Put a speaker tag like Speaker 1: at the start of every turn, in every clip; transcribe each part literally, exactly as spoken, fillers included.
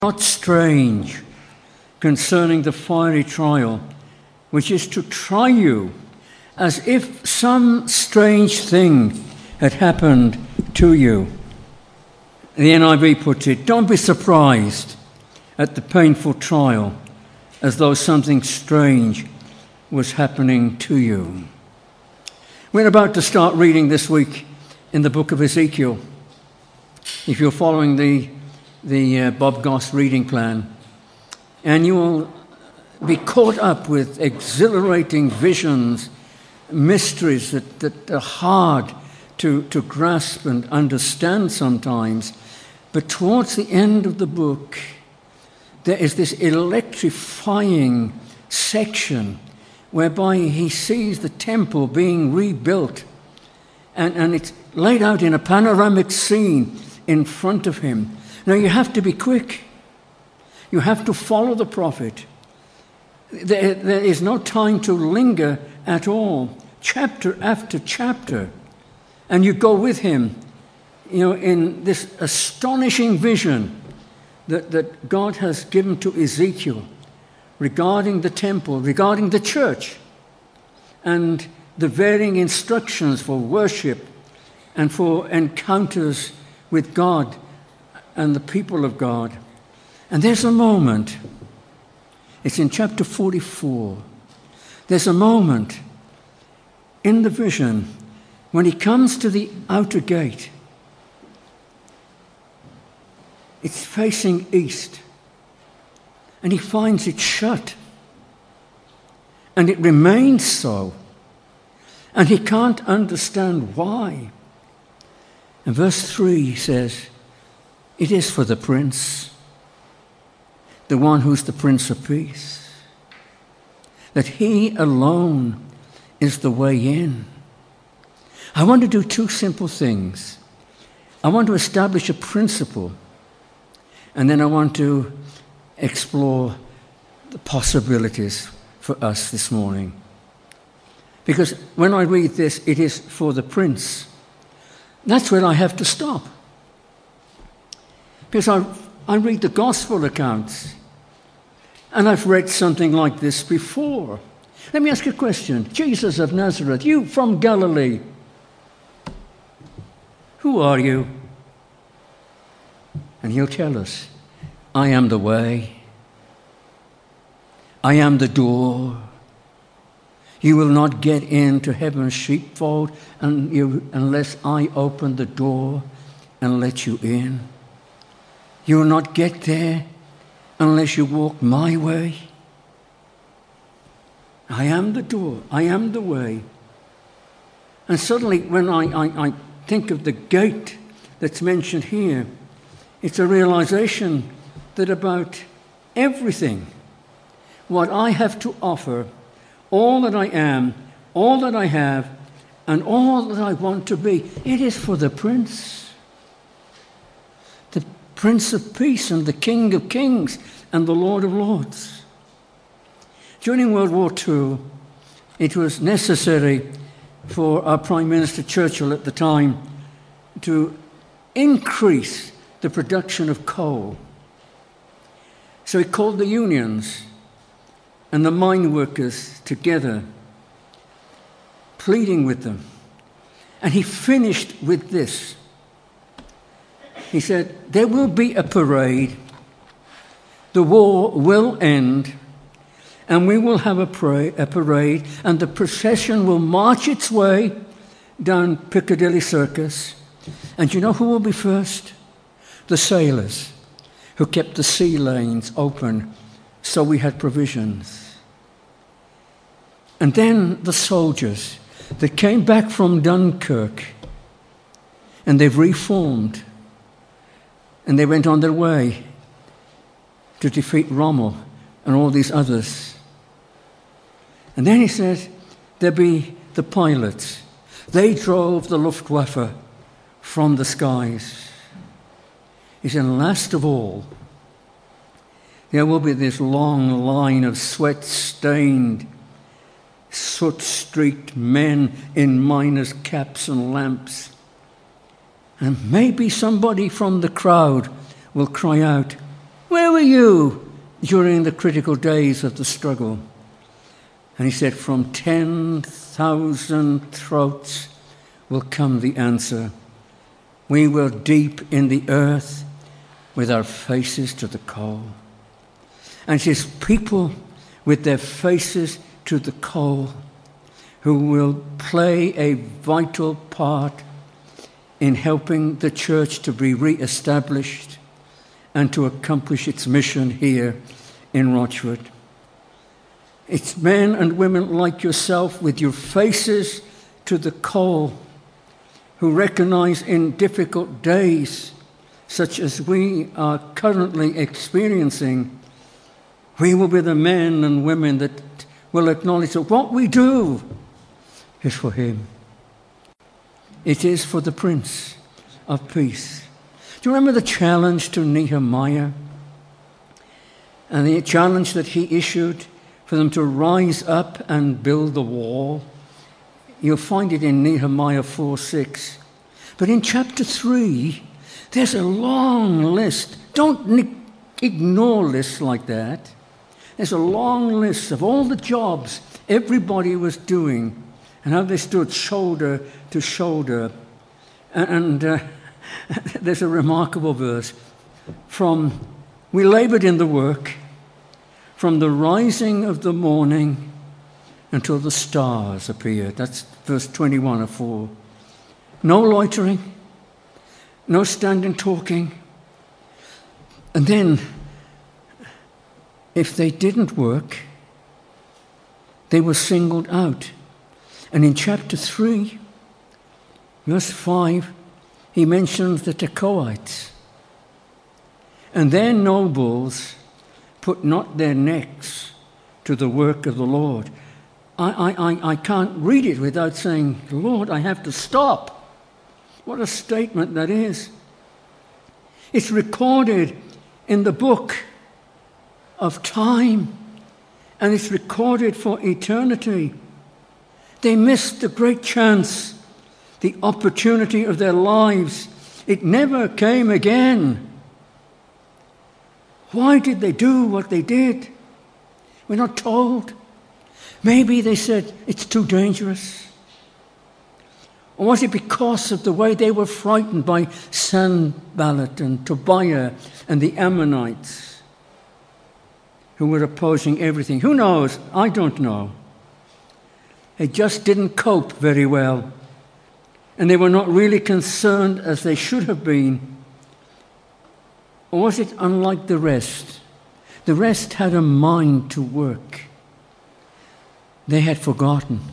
Speaker 1: not strange concerning the fiery trial, which is to try you, as if some strange thing had happened to you. The N I V puts it, don't be surprised at the painful trial, as though something strange was happening to you. We're about to start reading this week in the book of Ezekiel. If you're following the, the uh, Bob Goss reading plan, and you will be caught up with exhilarating visions, mysteries that, that are hard to, to grasp and understand sometimes. But towards the end of the book, there is this electrifying section whereby he sees the temple being rebuilt, and, and it's laid out in a panoramic scene in front of him. Now you have to be quick. You have to follow the prophet. There, there is no time to linger at all. Chapter after chapter. And you go with him, you know, in this astonishing vision that, that God has given to Ezekiel regarding the temple, regarding the church, and the varying instructions for worship and for encounters with God and the people of God. And there's a moment, it's in chapter forty-four, there's a moment in the vision when he comes to the outer gate. It's facing east, and he finds it shut, and it remains so, and he can't understand why. And verse three says, it is for the prince, the one who's the Prince of Peace, that he alone is the way in. I want to do two simple things. I want to establish a principle, and then I want to explore the possibilities for us this morning. Because when I read this, it is for the prince. That's where I have to stop. Because I, I read the gospel accounts, and I've read something like this before. Let me ask you a question. Jesus of Nazareth, you from Galilee, who are you? And he'll tell us, I am the way. I am the door. You will not get into heaven's sheepfold and you, unless I open the door and let you in. You will not get there unless you walk my way. I am the door. I am the way. And suddenly when I, I, I think of the gate that's mentioned here, it's a realization that about everything, what I have to offer, all that I am, all that I have, and all that I want to be, it is for the Prince. The Prince of Peace and the King of Kings and the Lord of Lords. During World War Two, it was necessary for our Prime Minister Churchill at the time to increase the production of coal. So he called the unions and the mine workers together, pleading with them. And he finished with this. He said, there will be a parade, the war will end, and we will have a, pra- a parade, and the procession will march its way down Piccadilly Circus. And you know who will be first? The sailors who kept the sea lanes open so we had provisions. And then the soldiers that came back from Dunkirk, and they've reformed, and they went on their way to defeat Rommel and all these others. And then he said, there'll be the pilots. They drove the Luftwaffe from the skies. He said, last of all, there will be this long line of sweat-stained, soot-streaked men in miners' caps and lamps. And maybe somebody from the crowd will cry out, Where were you during the critical days of the struggle? And he said, from ten thousand throats will come the answer. We were deep in the earth with our faces to the coal. And it is people with their faces to the coal who will play a vital part in helping the church to be re-established and to accomplish its mission here in Rochford. It's men and women like yourself with your faces to the coal who recognize in difficult days, such as we are currently experiencing, we will be the men and women that will acknowledge that what we do is for him. It is for the Prince of Peace. Do you remember the challenge to Nehemiah? And the challenge that he issued for them to rise up and build the wall? You'll find it in Nehemiah four six. But in chapter three, there's a long list. Don't ne- ignore lists like that. There's a long list of all the jobs everybody was doing and how they stood shoulder to shoulder. And, and uh, there's a remarkable verse. From, we labored in the work from the rising of the morning until the stars appeared. That's verse twenty-one of four. No loitering, no standing talking. And then, if they didn't work, they were singled out. And in chapter three, verse five, he mentions the Tekoites. And their nobles put not their necks to the work of the Lord. I, I, I can't read it without saying, Lord, I have to stop. What a statement that is. It's recorded in the book of time, and it's recorded for eternity. They missed the great chance, the opportunity of their lives. It never came again. Why did they do what they did? We're not told. Maybe they said, it's too dangerous. Or was it because of the way they were frightened by Sanballat and Tobiah and the Ammonites who were opposing everything? Who knows? I don't know. They just didn't cope very well. And they were not really concerned as they should have been. Or was it unlike the rest? The rest had a mind to work. They had forgotten.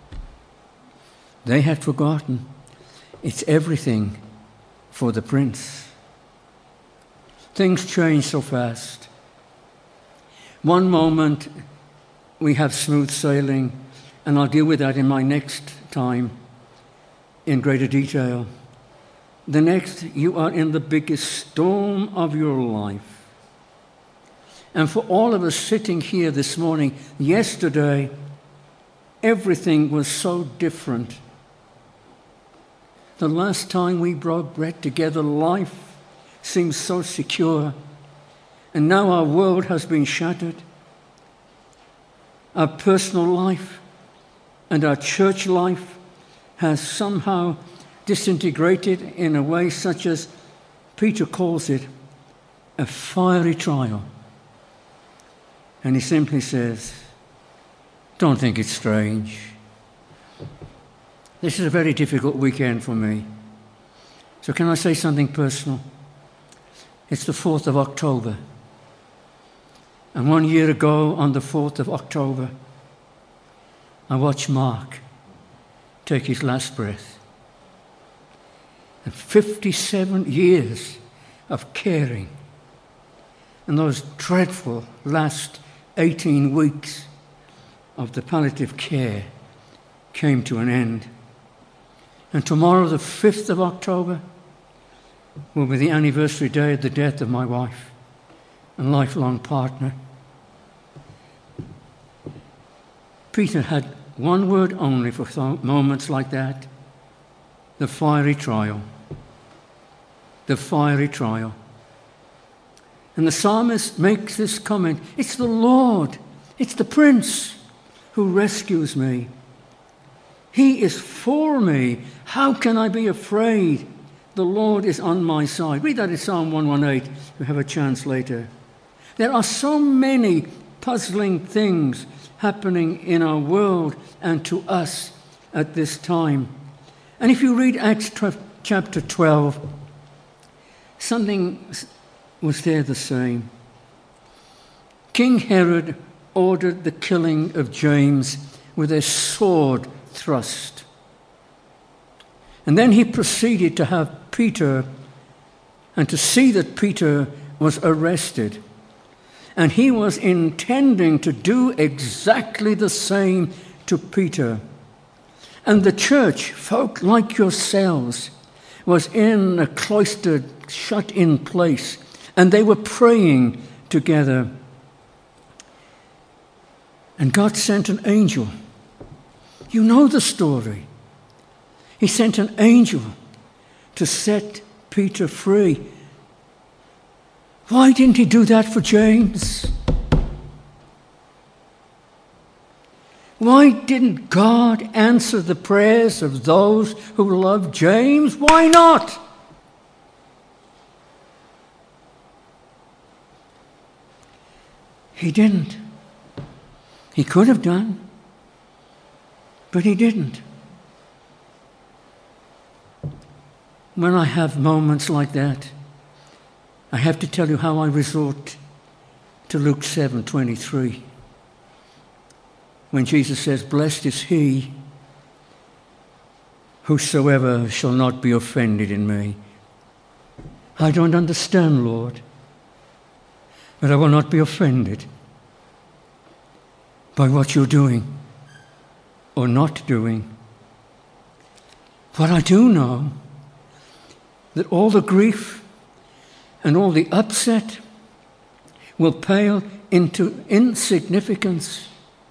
Speaker 1: They had forgotten. It's everything for the prince. Things change so fast. One moment we have smooth sailing, and I'll deal with that in my next time in greater detail. The next, you are in the biggest storm of your life. And for all of us sitting here this morning, yesterday, everything was so different. The last time we broke bread together, life seemed so secure. And now our world has been shattered. Our personal life and our church life has somehow disintegrated in a way such as Peter calls it, a fiery trial. And he simply says, don't think it's strange. This is a very difficult weekend for me. So can I say something personal? It's the fourth of October. And one year ago, on the fourth of October, I watched Mark take his last breath. And fifty-seven years of caring. And those dreadful last eighteen weeks of the palliative care came to an end. And tomorrow, the fifth of October, will be the anniversary day of the death of my wife and lifelong partner. Peter had one word only for th- moments like that. The fiery trial. The fiery trial. And the psalmist makes this comment, it's the Lord, it's the Prince who rescues me. He is for me. How can I be afraid? The Lord is on my side. Read that in Psalm one eighteen. We have a chance later. There are so many puzzling things happening in our world and to us at this time. And if you read Acts chapter twelve, something was there the same. King Herod ordered the killing of James with a sword thrust. And then he proceeded to have Peter and to see that Peter was arrested. And he was intending to do exactly the same to Peter. And the church, folk like yourselves, was in a cloistered, shut-in place, and they were praying together. And God sent an angel. You know the story. He sent an angel to set Peter free. Why didn't he do that for James? Why didn't God answer the prayers of those who loved James? Why not? He didn't. He could have done, but he didn't. When I have moments like that, I have to tell you how I resort to Luke seven twenty-three. When Jesus says, "Blessed is he whosoever shall not be offended in me." I don't understand, Lord, but I will not be offended by what you're doing or not doing. But I do know that all the grief and all the upset will pale into insignificance.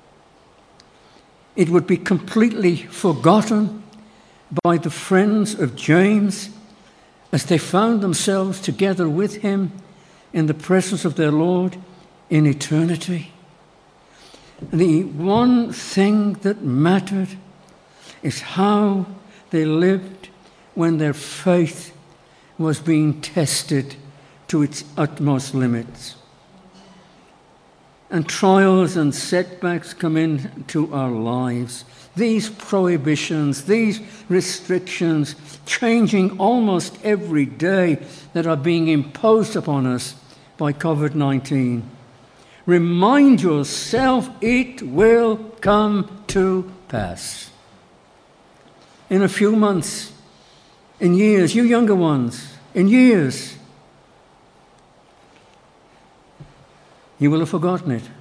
Speaker 1: It would be completely forgotten by the friends of James as they found themselves together with him in the presence of their Lord in eternity. And the one thing that mattered is how they lived when their faith was being tested to its utmost limits. And trials and setbacks come into our lives. These prohibitions, these restrictions, changing almost every day, that are being imposed upon us by covid nineteen. Remind yourself it will come to pass. In a few months, in years, you younger ones, in years, you will have forgotten it.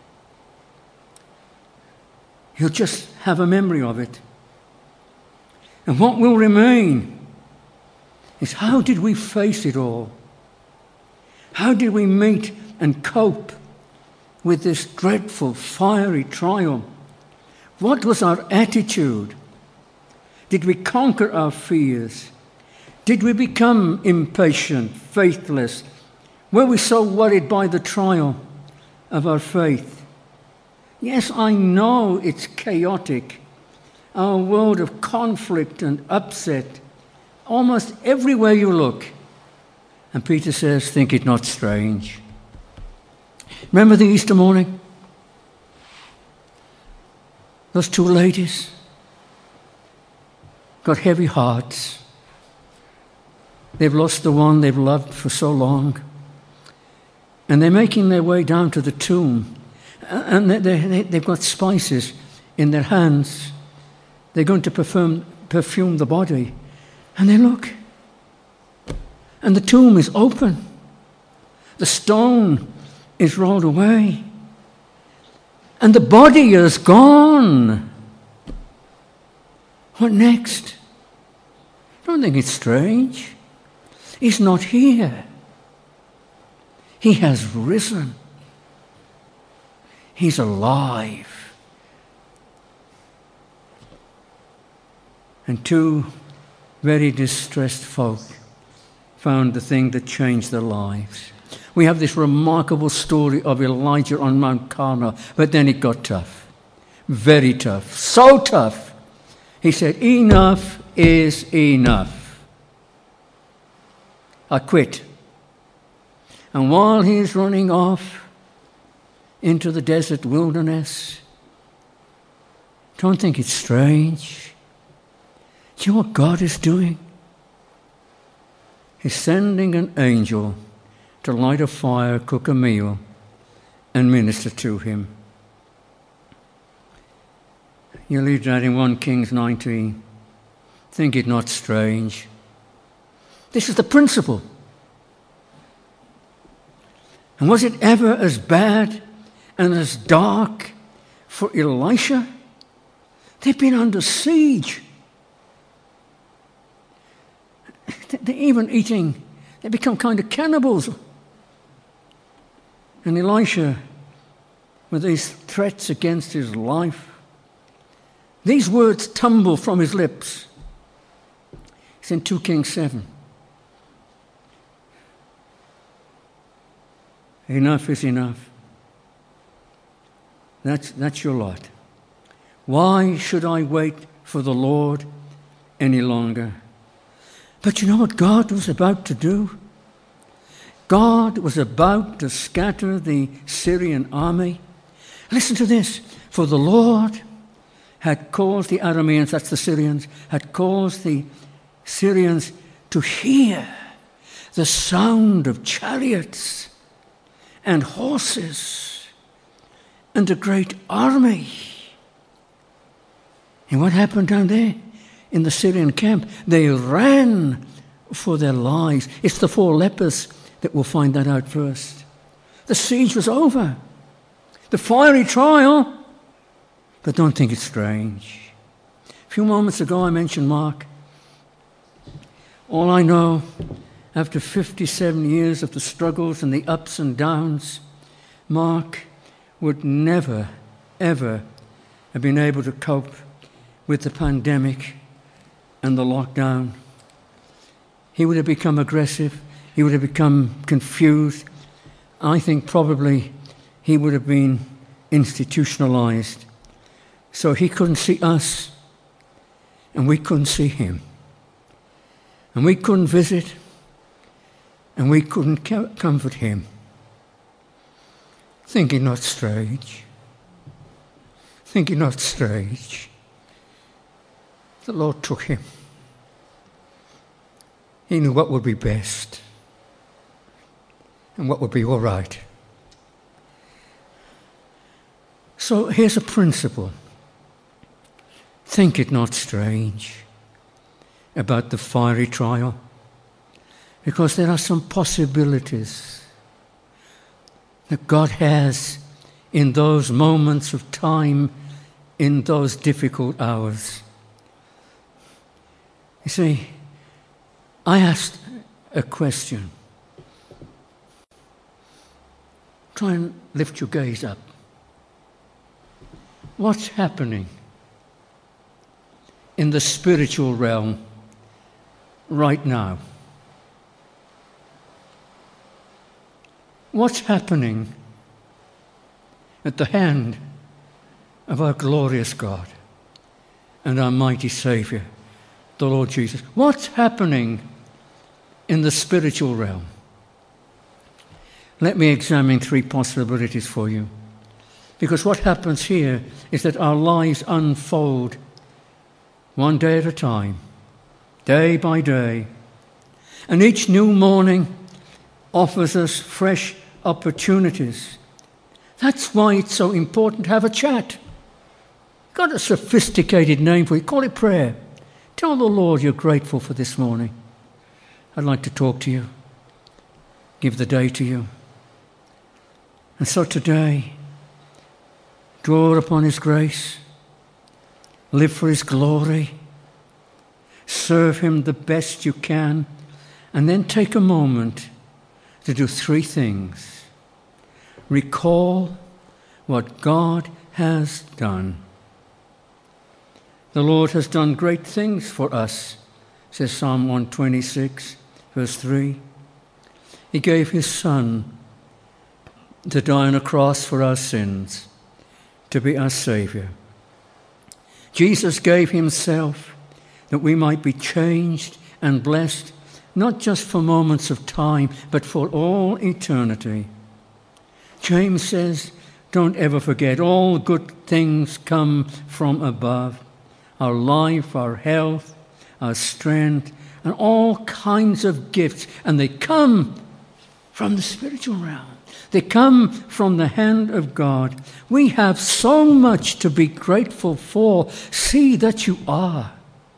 Speaker 1: You'll just have a memory of it. And what will remain is, how did we face it all? How did we meet and cope with this dreadful, fiery trial? What was our attitude? Did we conquer our fears? Did we become impatient, faithless? Were we so worried by the trial of our faith? Yes, I know it's chaotic. Our world of conflict and upset, almost everywhere you look. And Peter says, think it not strange. Remember the Easter morning? Those two ladies got heavy hearts. They've lost the one they've loved for so long. And they're making their way down to the tomb. And they, they, they've got spices in their hands. They're going to perfume, perfume the body. And they look. And the tomb is open. The stone is rolled away. And the body is gone. What next? Don't think it's strange. He's not here. He has risen. He's alive. And two very distressed folk found the thing that changed their lives. We have this remarkable story of Elijah on Mount Carmel, but then it got tough. Very tough. So tough. He said, enough is enough. I quit. And while he's running off into the desert wilderness, don't think it's strange. Do you know what God is doing? He's sending an angel to light a fire, cook a meal, and minister to him. You read that in First Kings nineteen. Think it not strange. This is the principle. And was it ever as bad and as dark for Elisha? They've been under siege. They're even eating, they become kind of cannibals. And Elisha, with these threats against his life, these words tumble from his lips. It's in Second Kings seven. Enough is enough. That's, that's your lot. Why should I wait for the Lord any longer? But you know what God was about to do? God was about to scatter the Syrian army. Listen to this. For the Lord had caused the Arameans, that's the Syrians, had caused the Syrians to hear the sound of chariots and horses and a great army. And what happened down there in the Syrian camp? They ran for their lives. It's the four lepers that will find that out first. The siege was over. The fiery trial. But don't think it's strange. A few moments ago I mentioned Mark. All I know, after fifty-seven years of the struggles and the ups and downs, Mark would never, ever have been able to cope with the pandemic and the lockdown. He would have become aggressive. He would have become confused. I think probably he would have been institutionalized. So he couldn't see us, and we couldn't see him. And we couldn't visit, and we couldn't comfort him. Think it not strange. Think it not strange. The Lord took him. He knew what would be best and what would be all right. So here's a principle. Think it not strange about the fiery trial, because there are some possibilities that God has in those moments of time, in those difficult hours. You see, I asked a question. Try and lift your gaze up. What's happening in the spiritual realm right now? What's happening at the hand of our glorious God and our mighty Saviour, the Lord Jesus? What's happening in the spiritual realm? Let me examine three possibilities for you. Because what happens here is that our lives unfold one day at a time, day by day. And each new morning offers us fresh opportunities. That's why it's so important to have a chat. Got a sophisticated name for it. Call it prayer. Tell the Lord you're grateful for this morning. I'd like to talk to you. Give the day to you. And so today, draw upon His grace. Live for His glory. Serve Him the best you can. And then take a moment to do three things. Recall what God has done. The Lord has done great things for us, says Psalm one twenty-six, verse three. He gave his Son to die on a cross for our sins, to be our Saviour. Jesus gave himself that we might be changed and blessed, not just for moments of time, but for all eternity. James says, don't ever forget, all good things come from above. Our life, our health, our strength, and all kinds of gifts. And they come from the spiritual realm. They come from the hand of God. We have so much to be grateful for. See that you are.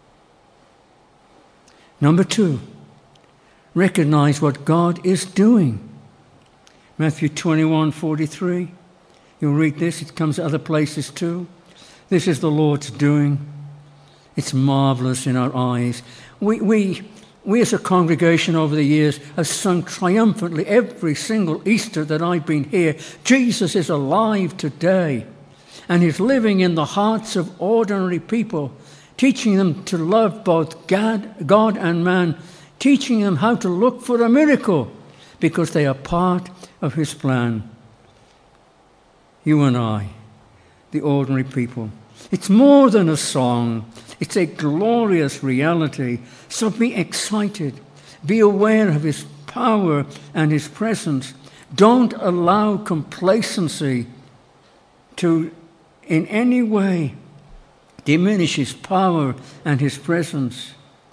Speaker 1: Number two, recognize what God is doing. Matthew twenty-one forty-three. You'll read this. It comes to other places too. This is the Lord's doing. It's marvelous in our eyes. We, we, we as a congregation over the years have sung triumphantly every single Easter that I've been here. Jesus is alive today, and he's living in the hearts of ordinary people, teaching them to love both God, God and man, teaching them how to look for a miracle because they are part of his plan. You and I, the ordinary people. It's more than a song. It's a glorious reality. So be excited. Be aware of his power and his presence. Don't allow complacency to in any way diminish his power and his presence.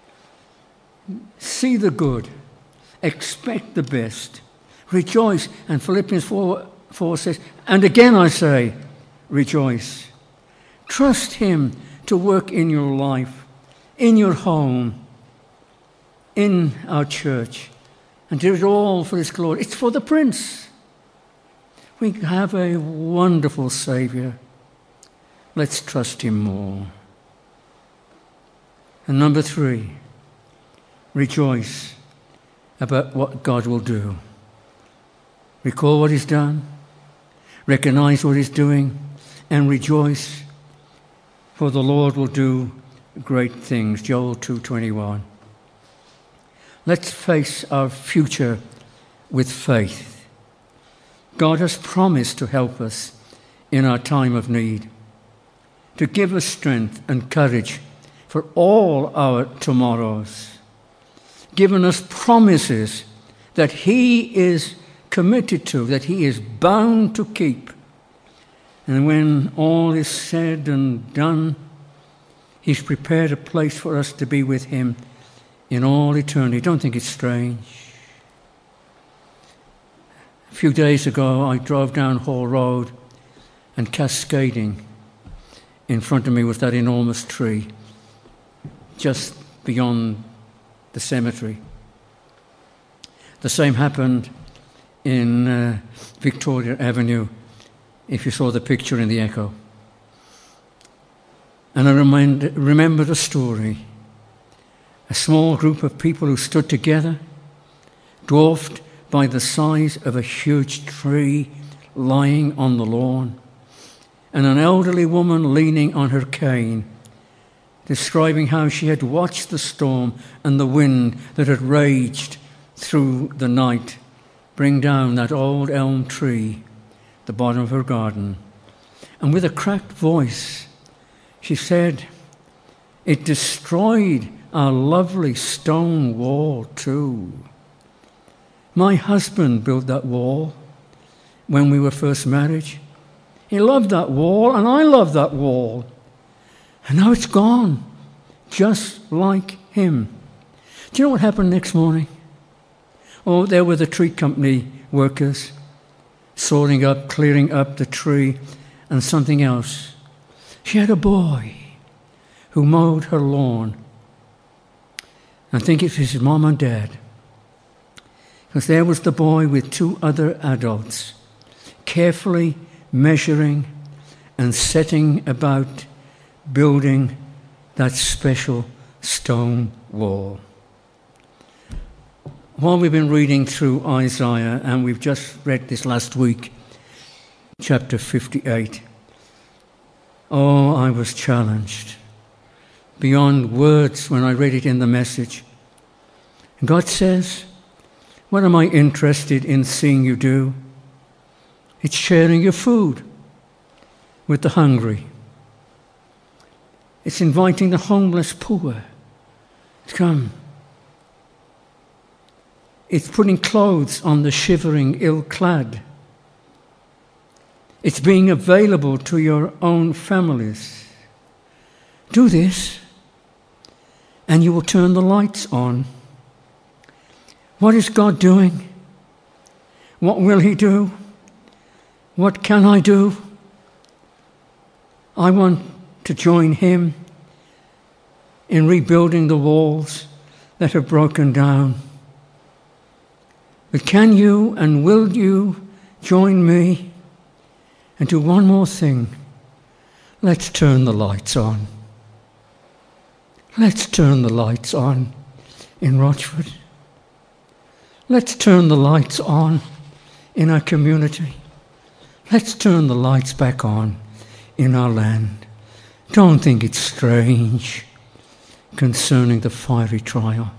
Speaker 1: See the good. Expect the best. Rejoice. And Philippians four, four says, and again I say, rejoice. Trust him to work in your life, in your home, in our church, and do it all for his glory. It's for the Prince. We have a wonderful Saviour. Let's trust him more. And number three, rejoice about what God will do. Recall what he's done, recognize what he's doing, and rejoice, for the Lord will do great things. Joel two twenty-one. Let's face our future with faith. God has promised to help us in our time of need, to give us strength and courage for all our tomorrows, given us promises that he is committed to, that he is bound to keep. And when all is said and done, he's prepared a place for us to be with him in all eternity. Don't think it's strange. A few days ago, I drove down Hall Road, and cascading in front of me was that enormous tree just beyond the cemetery. The same happened in uh, Victoria Avenue, if you saw the picture in the Echo. And I remind, remembered a story. A small group of people who stood together, dwarfed by the size of a huge tree lying on the lawn, and an elderly woman leaning on her cane, describing how she had watched the storm and the wind that had raged through the night bring down that old elm tree, the bottom of her garden. And with a cracked voice, she said, it destroyed our lovely stone wall too. My husband built that wall when we were first married. He loved that wall, and I loved that wall. And now it's gone, just like him. Do you know what happened next morning? Oh, there were the tree company workers sawing up, clearing up the tree, and something else. She had a boy who mowed her lawn. I think it was his mom and dad. Because there was the boy with two other adults, carefully measuring and setting about building that special stone wall. While we've been reading through Isaiah, and we've just read this last week, chapter fifty-eight, oh, I was challenged beyond words when I read it in the Message. God says, What am I interested in seeing you do? It's sharing your food with the hungry. It's inviting the homeless poor to come. It's putting clothes on the shivering, ill-clad. It's being available to your own families. Do this, and you will turn the lights on. What is God doing? What will He do? What can I do? I want to join Him in rebuilding the walls that have broken down. But can you and will you join me and do one more thing? Let's turn the lights on. Let's turn the lights on in Rochford. Let's turn the lights on in our community. Let's turn the lights back on in our land. Don't think it's strange concerning the fiery trial.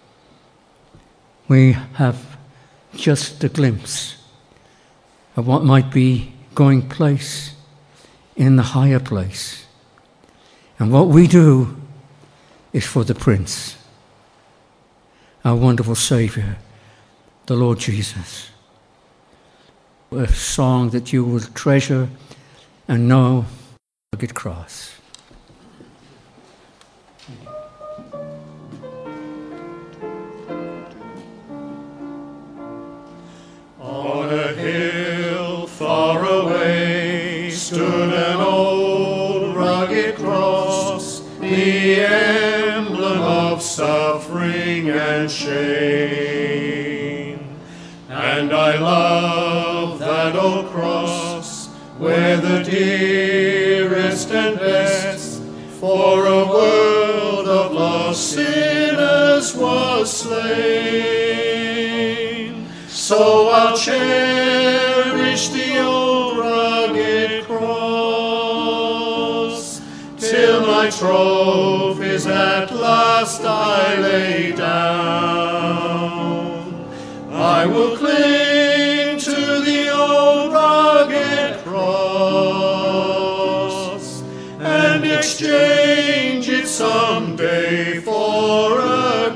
Speaker 1: We have just a glimpse of what might be going place in the higher place. And what we do is for the Prince, our wonderful Saviour, the Lord Jesus. A song that you will treasure and know, Rugged Cross.
Speaker 2: On a hill far away stood an old rugged cross, the emblem of suffering and shame. And I love that old cross, where the dearest and best for a world of lost sinners was slain. So I'll cherish the old rugged cross, till my trophies at last I lay down. I will cling to the old rugged cross and exchange it someday for a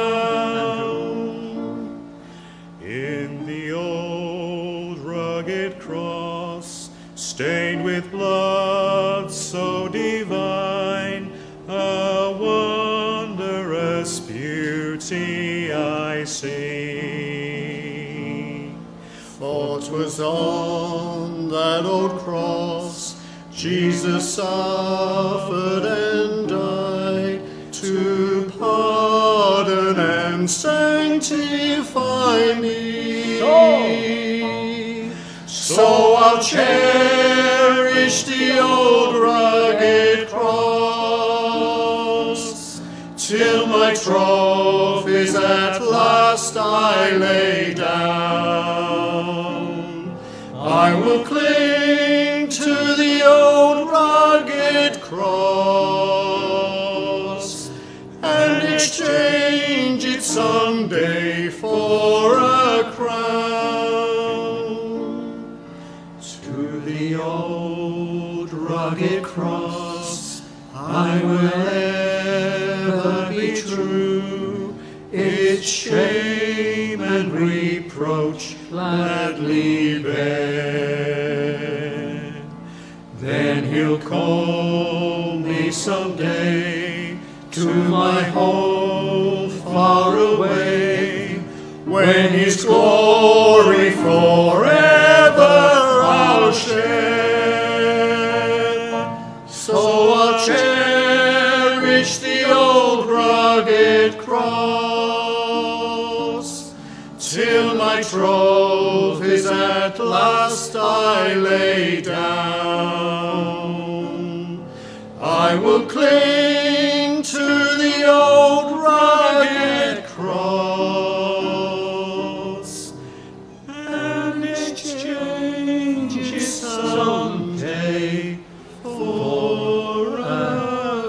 Speaker 2: crown. In the old rugged cross, stained with blood so divine, a wondrous beauty I see. For 'twas on that old cross Jesus suffered and died to pardon and sanctify me. So, so I'll cherish the old rugged cross, till my trophies at last I lay down. I will cling to the old rugged cross and exchange it someday for a crown. To the old rugged cross I will ever be true, its shame and reproach gladly bear. Then He'll call me someday to my home far away, when His glory forever I'll share. So I'll cherish the old rugged cross, till my trophies at last I lay down. I will cling to the old rugged cross and exchange it someday for a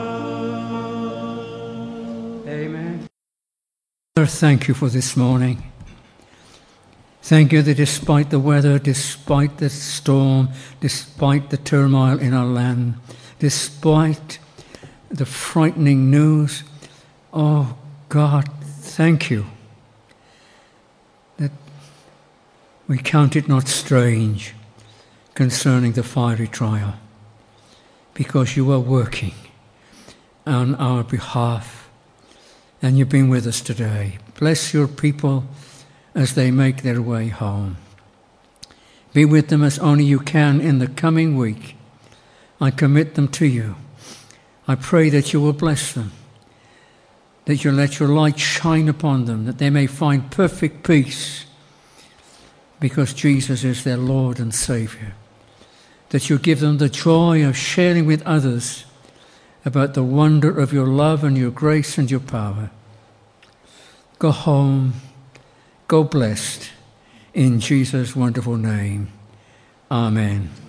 Speaker 2: crown.
Speaker 1: Amen. Father, thank you for this morning. Thank you that despite the weather, despite the storm, despite the turmoil in our land, despite the frightening news, oh God, thank you that we count it not strange concerning the fiery trial, because you are working on our behalf and you've been with us today. Bless your people as they make their way home. Be with them as only you can in the coming week. I commit them to you. I pray that you will bless them, that you'll let your light shine upon them, that they may find perfect peace because Jesus is their Lord and Saviour, that you give them the joy of sharing with others about the wonder of your love and your grace and your power. Go home. Go blessed in Jesus' wonderful name. Amen.